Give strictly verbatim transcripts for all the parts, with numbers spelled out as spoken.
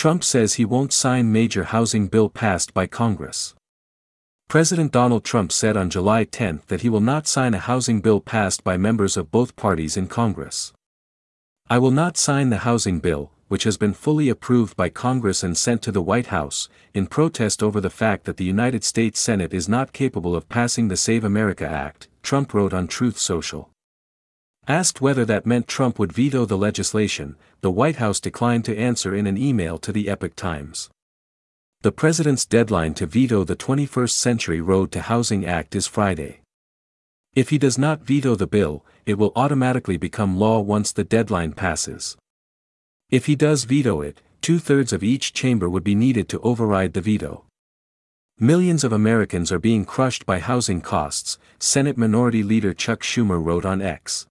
Trump says he won't sign major housing bill passed by Congress. President Donald Trump said on July tenth that he will not sign a housing bill passed by members of both parties in Congress. "I will not sign the housing bill, which has been fully approved by Congress and sent to the White House, in protest over the fact that the United States Senate is not capable of passing the Save America Act," Trump wrote on Truth Social. Asked whether that meant Trump would veto the legislation, the White House declined to answer in an email to the Epoch Times. The president's deadline to veto the twenty-first Century Road to Housing Act is Friday. If he does not veto the bill, it will automatically become law once the deadline passes. If he does veto it, two-thirds of each chamber would be needed to override the veto. "Millions of Americans are being crushed by housing costs," Senate Minority Leader Chuck Schumer wrote on X.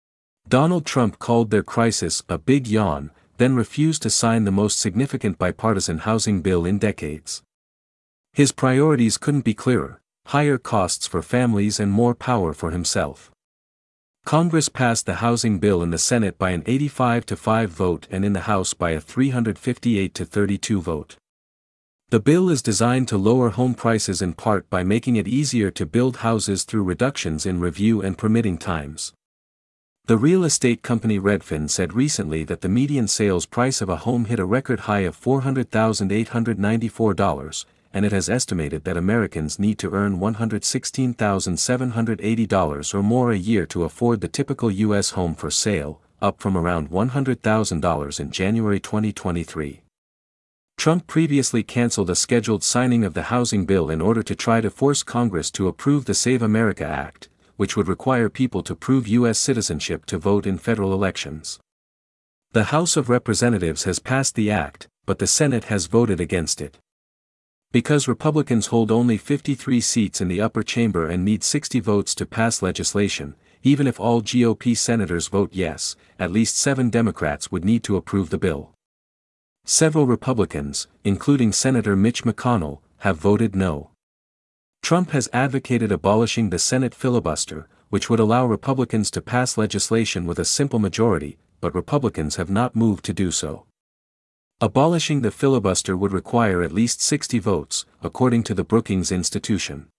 Donald Trump called their crisis a big yawn, then refused to sign the most significant bipartisan housing bill in decades. His priorities couldn't be clearer: higher costs for families and more power for himself. Congress passed the housing bill in the Senate by an eighty-five to five vote and in the House by a three hundred fifty-eight to thirty-two vote. The bill is designed to lower home prices in part by making it easier to build houses through reductions in review and permitting times. The real estate company Redfin said recently that the median sales price of a home hit a record high of four hundred thousand eight hundred ninety-four dollars, and it has estimated that Americans need to earn one hundred sixteen thousand seven hundred eighty dollars or more a year to afford the typical U S home for sale, up from around one hundred thousand dollars in January twenty twenty-three. Trump previously canceled a scheduled signing of the housing bill in order to try to force Congress to approve the Save America Act, which would require people to prove U S citizenship to vote in federal elections. The House of Representatives has passed the act, but the Senate has voted against it. Because Republicans hold only fifty-three seats in the upper chamber and need sixty votes to pass legislation, even if all G O P senators vote yes, at least seven Democrats would need to approve the bill. Several Republicans, including Senator Mitch McConnell, have voted no. Trump has advocated abolishing the Senate filibuster, which would allow Republicans to pass legislation with a simple majority, but Republicans have not moved to do so. Abolishing the filibuster would require at least sixty votes, according to the Brookings Institution.